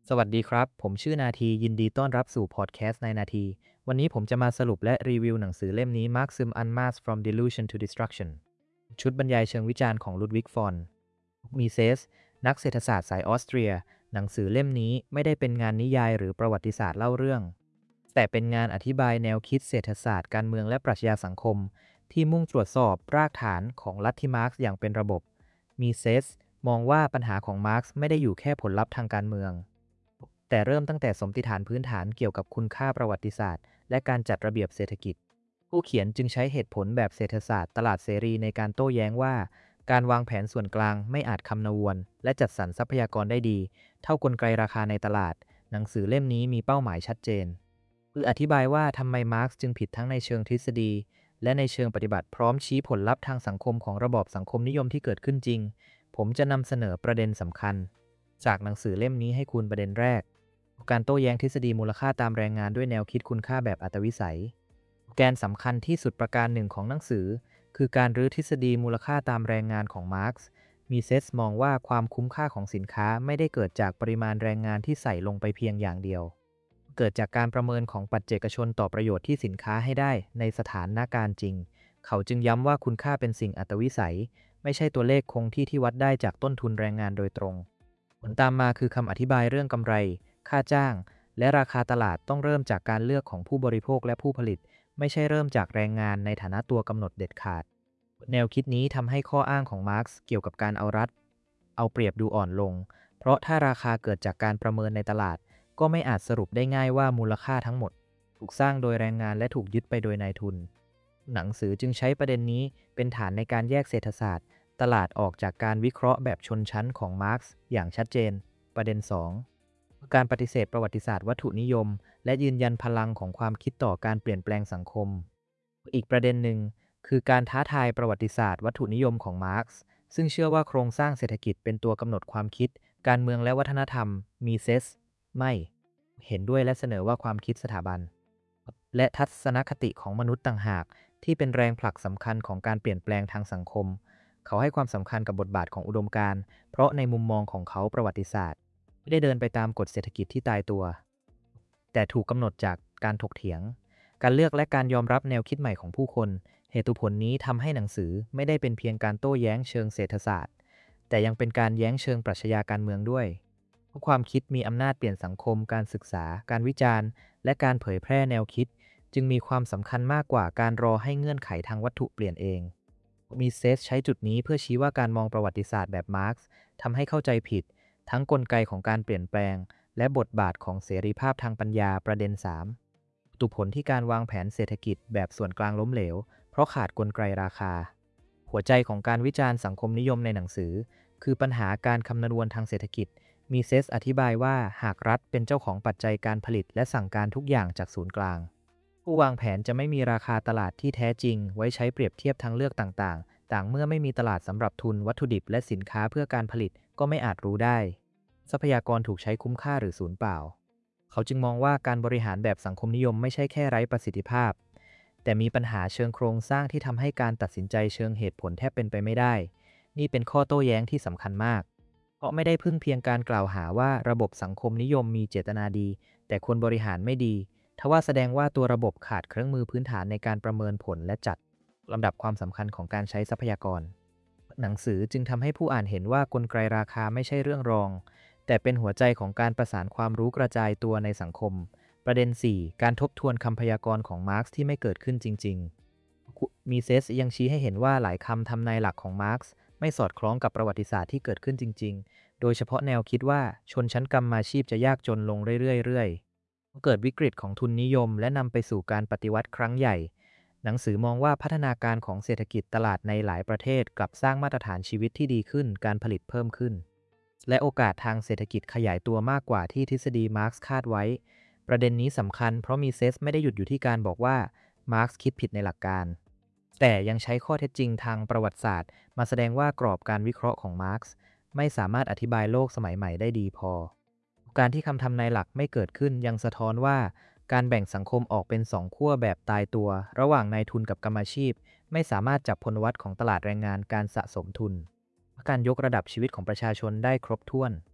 สวัสดีครับ ผมชื่อนาทียินดีต้อนรับสู่พอดแคสต์ในนาที วันนี้ผมจะมาสรุปและรีวิวหนังสือเล่มนี้ Marxism Unmasked from Delusion to Destruction ชุดบรรยายเชิงวิจารณ์ของลุดวิกฟอนมีเซสนักเศรษฐศาสตร์สายออสเตรียหนังสือเล่มนี้ไม่ได้เป็นงานนิยายหรือประวัติศาสตร์เล่าเรื่องแต่เป็นงานอธิบายแนวคิดเศรษฐศาสตร์การเมืองและปรัชญาสังคมที่มุ่งตรวจสอบรากฐานของลัทธิมาร์กซ์อย่างเป็นระบบมีเซสมองว่าปัญหาของมาร์กซ์ไม่ได้อยู่แค่ผลลัพธ์ทางการเมืองแต่เริ่มตั้งแต่สมมติฐานพื้นฐานเกี่ยวกับคุณค่าประวัติศาสตร์และการจัดระเบียบเศรษฐกิจผู้เขียนจึงใช้เหตุผลแบบเศรษฐศาสตร์ตลาดเสรีในการโต้แย้งว่าการวางแผนส่วนกลางไม่อาจคำนวณและจัดสรรทรัพยากรได้ดีเท่ากลไกราคาในตลาดหนังสือเล่มนี้มีเป้าหมายชัดเจนคืออธิบายว่าทำไมมาร์กซ์จึงผิดทั้งในเชิงทฤษฎีและในเชิงปฏิบัติพร้อมชี้ผลลัพธ์ทางสังคมของระบอบสังคมนิยมที่เกิดขึ้นจริงผมจะนำเสนอประเด็นสำคัญจากหนังสือเล่มนี้ให้คุณประเด็นแรกการโต้แย้งทฤษฎีมูลค่าตามแรงงานด้วยแนวคิดคุณค่าแบบอัตวิสัยแกนสำคัญที่สุดประการหนึ่งของหนังสือคือการรื้อทฤษฎีมูลค่าตามแรงงานของมาร์กซ์มีเซสมองว่าความคุ้มค่าของสินค้าไม่ได้เกิดจากปริมาณแรงงานที่ใส่ลงไปเพียงอย่างเดียวเกิดจากการประเมินของปัจเจกชนต่อประโยชน์ที่สินค้าให้ได้ในสถานการณ์จริงเขาจึงย้ำว่าคุณค่าเป็นสิ่งอัตวิสัยไม่ใช่ตัวเลขคงที่ที่วัดได้จากต้นทุนแรงงานโดยตรงผลตามมาคือคำอธิบายเรื่องกำไรค่าจ้างและราคาตลาดต้องเริ่มจากการเลือกของผู้บริโภคและผู้ผลิตไม่ใช่เริ่มจากแรงงานในฐานะตัวกำหนดเด็ดขาดแนวคิดนี้ทำให้ข้ออ้างของมาร์กซ์เกี่ยวกับการเอารัดเอาเปรียบดูอ่อนลงเพราะถ้าราคาเกิดจากการประเมินในตลาดก็ไม่อาจสรุปได้ง่ายว่ามูลค่าทั้งหมดถูกสร้างโดยแรงงานและถูกยึดไปโดยนายทุนหนังสือจึงใช้ประเด็นนี้เป็นฐานในการแยกเศรษฐศาสตร์ตลาดออกจากการวิเคราะห์แบบชนชั้นของมาร์กซ์อย่างชัดเจนประเด็น2การปฏิเสธประวัติศาสตร์วัตถุนิยมและยืนยันพลังของความคิดต่อการเปลี่ยนแปลงสังคมอีกประเด็นหนึ่งคือการท้าทายประวัติศาสตร์วัตถุนิยมของมาร์กซ์ซึ่งเชื่อว่าโครงสร้างเศรษฐกิจเป็นตัวกำหนดความคิดการเมืองและวัฒนธรรมมีเซสไม่เห็นด้วยและเสนอว่าความคิดสถาบันและทัศนคติของมนุษย์ต่างหากที่เป็นแรงผลักสำคัญของการเปลี่ยนแปลงทางสังคมเขาให้ความสำคัญกับบทบาทของอุดมการณ์เพราะในมุมมองของเขาประวัติศาสตร์ไม่ได้เดินไปตามกฎเศรษฐกิจที่ตายตัวแต่ถูกกำหนดจากการถกเถียงการเลือกและการยอมรับแนวคิดใหม่ของผู้คนเหตุผลนี้ทำให้หนังสือไม่ได้เป็นเพียงการโต้แย้งเชิงเศรษฐศาสตร์แต่ยังเป็นการแย้งเชิงปรัชญาการเมืองด้วยเพราะความคิดมีอำนาจเปลี่ยนสังคมการศึกษาการวิจารณ์และการเผยแพร่แนวคิดจึงมีความสำคัญมากกว่าการรอให้เงื่อนไขทางวัตถุเปลี่ยนเองมีเซสใช้จุดนี้เพื่อชี้ว่าการมองประวัติศาสตร์แบบมาร์กซ์ทำให้เข้าใจผิดทั้งกลไกของการเปลี่ยนแปลงและบทบาทของเสรีภาพทางปัญญาประเด็น3ตุผลที่การวางแผนเศรษฐกิจแบบส่วนกลางล้มเหลวเพราะขาดกลไกราคาหัวใจของการวิจารณ์สังคมนิยมในหนังสือคือปัญหาการคำนวณทางเศรษฐกิจมีเซสอธิบายว่าหากรัฐเป็นเจ้าของปัจจัยการผลิตและสั่งการทุกอย่างจากศูนย์กลางผู้วางแผนจะไม่มีราคาตลาดที่แท้จริงไว้ใช้เปรียบเทียบทางเลือกต่างๆเมื่อไม่มีตลาดสำหรับทุนวัตถุดิบและสินค้าเพื่อการผลิตก็ไม่อาจรู้ได้ทรัพยากรถูกใช้คุ้มค่าหรือสูญเปล่าเขาจึงมองว่าการบริหารแบบสังคมนิยมไม่ใช่แค่ไร้ประสิทธิภาพแต่มีปัญหาเชิงโครงสร้างที่ทำให้การตัดสินใจเชิงเหตุผลแทบเป็นไปไม่ได้นี่เป็นข้อโต้แย้งที่สำคัญมากเพราะไม่ได้พึ่งเพียงการกล่าวหาว่าระบบสังคมนิยมมีเจตนาดีแต่คนบริหารไม่ดีทว่าแสดงว่าตัวระบบขาดเครื่องมือพื้นฐานในการประเมินผลและจัดลำดับความสำคัญของการใช้ทรัพยากรหนังสือจึงทำให้ผู้อ่านเห็นว่ากลไกราคาไม่ใช่เรื่องรองแต่เป็นหัวใจของการประสานความรู้กระจายตัวในสังคมประเด็น4การทบทวนคำพยากรณ์ของมาร์กซ์ที่ไม่เกิดขึ้นจริงๆมีเซสยังชี้ให้เห็นว่าหลายคำทำนายหลักของมาร์กซ์ไม่สอดคล้องกับประวัติศาสตร์ที่เกิดขึ้นจริงๆโดยเฉพาะแนวคิดว่าชนชั้นกรรมาชีพจะยากจนลงเรื่อยๆเกิดวิกฤตของทุนนิยมและนำไปสู่การปฏิวัติครั้งใหญ่หนังสือมองว่าพัฒนาการของเศรษฐกิจตลาดในหลายประเทศกลับสร้างมาตรฐานชีวิตที่ดีขึ้นการผลิตเพิ่มขึ้นและโอกาสทางเศรษฐกิจขยายตัวมากกว่าที่ทฤษฎีมาร์กซ์คาดไว้ประเด็นนี้สำคัญเพราะมีเซสไม่ได้หยุดอยู่ที่การบอกว่ามาร์กซ์คิดผิดในหลักการแต่ยังใช้ข้อเท็จจริงทางประวัติศาสตร์มาแสดงว่ากรอบการวิเคราะห์ของมาร์กซ์ไม่สามารถอธิบายโลกสมัยใหม่ได้ดีพอการที่คำทำนายหลักไม่เกิดขึ้นยังสะท้อนว่าการแบ่งสังคมออกเป็นสองขั้วแบบตายตัวระหว่างนายทุนกับกรรมอาชีพไม่สามารถจับพลวัตของตลาดแรงงานการสะสมทุนการยกระดับชีวิตของประชาชนได้ครบถ้วน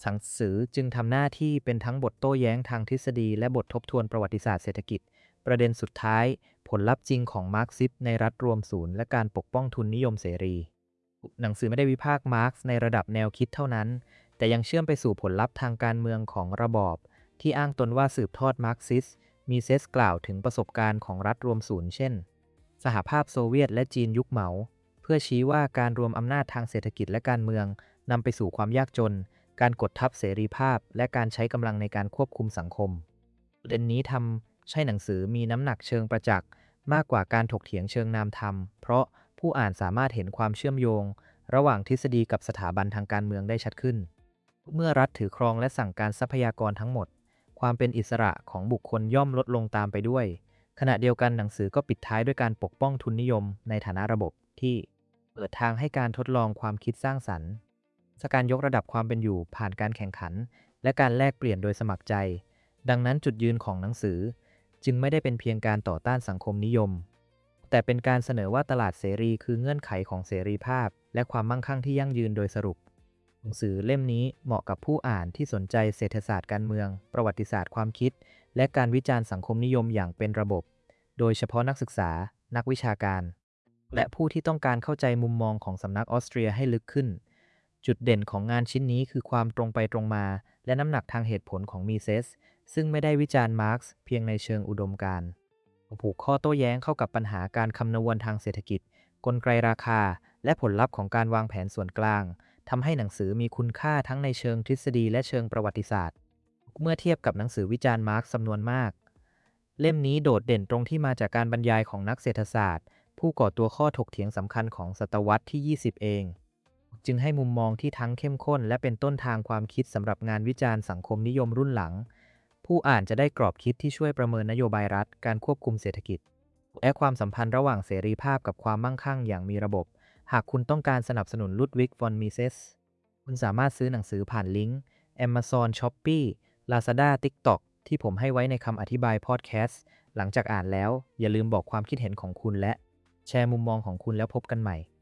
หนังสือจึงทำหน้าที่เป็นทั้งบทโต้แย้งทางทฤษฎีและบททบทวนประวัติศาสตร์เศรษฐกิจประเด็นสุดท้ายผลลัพธ์จริงของมาร์กซิสต์ในรัฐรวมศูนย์และการปกป้องทุนนิยมเสรีหนังสือไม่ได้วิพากษ์มาร์กซ์ในระดับแนวคิดเท่านั้นแต่ยังเชื่อมไปสู่ผลลัพธ์ทางการเมืองของระบอบที่อ้างตนว่าสืบทอดมาร์กซิสต์มีเซสกล่าวถึงประสบการณ์ของรัฐรวมศูนย์เช่นสหภาพโซเวียตและจีนยุคเหมาเพื่อชี้ว่าการรวมอำนาจทางเศรษฐกิจและการเมืองนำไปสู่ความยากจนการกดทับเสรีภาพและการใช้กำลังในการควบคุมสังคมประเด็นนี้ทำให้หนังสือมีน้ำหนักเชิงประจักษ์มากกว่าการถกเถียงเชิงนามธรรมเพราะผู้อ่านสามารถเห็นความเชื่อมโยงระหว่างทฤษฎีกับสถาบันทางการเมืองได้ชัดขึ้นเมื่อรัฐถือครองและสั่งการทรัพยากรทั้งหมดความเป็นอิสระของบุคคลย่อมลดลงตามไปด้วยขณะเดียวกันหนังสือก็ปิดท้ายด้วยการปกป้องทุนนิยมในฐานะระบบที่เปิดทางให้การทดลองความคิดสร้างสรรค์การยกระดับความเป็นอยู่ผ่านการแข่งขันและการแลกเปลี่ยนโดยสมัครใจดังนั้นจุดยืนของหนังสือจึงไม่ได้เป็นเพียงการต่อต้านสังคมนิยมแต่เป็นการเสนอว่าตลาดเสรีคือเงื่อนไขของเสรีภาพและความมั่งคั่งที่ยั่งยืนโดยสรุปหนังสือเล่มนี้เหมาะกับผู้อ่านที่สนใจเศรษฐศาสตร์การเมืองประวัติศาสตร์ความคิดและการวิจารณ์สังคมนิยมอย่างเป็นระบบโดยเฉพาะนักศึกษานักวิชาการและผู้ที่ต้องการเข้าใจมุมมองของสำนักออสเตรียให้ลึกขึ้นจุดเด่นของงานชิ้นนี้คือความตรงไปตรงมาและน้ำหนักทางเหตุผลของมีเซสซึ่งไม่ได้วิจารณ์มาร์กซ์เพียงในเชิงอุดมการณ์ผูกข้อโต้แย้งเข้ากับปัญหาการคำนวณทางเศรษฐกิจกลไกราคาและผลลัพธ์ของการวางแผนส่วนกลางทำให้หนังสือมีคุณค่าทั้งในเชิงทฤษฎีและเชิงประวัติศาสตร์เมื่อเทียบกับหนังสือวิจารณ์มาร์กซ์จำนวนมากเล่มนี้โดดเด่นตรงที่มาจากการบรรยายของนักเศรษฐศาสตร์ผู้ก่อตัวข้อถกเถียงสำคัญของศตวรรษที่ 20 เองจึงให้มุมมองที่ทั้งเข้มข้นและเป็นต้นทางความคิดสำหรับงานวิจารณ์สังคมนิยมรุ่นหลังผู้อ่านจะได้กรอบคิดที่ช่วยประเมินนโยบายรัฐการควบคุมเศรษฐกิจและความสัมพันธ์ระหว่างเสรีภาพกับความมั่งคั่งอย่างมีระบบหากคุณต้องการสนับสนุนลุดวิก ฟอน มิเซสคุณสามารถซื้อหนังสือผ่านลิงก์ Amazon Shopee Lazada TikTok ที่ผมให้ไว้ในคำอธิบายพอดแคสต์หลังจากอ่านแล้วอย่าลืมบอกความคิดเห็นของคุณและแชร์มุมมองของคุณแล้วพบกันใหม่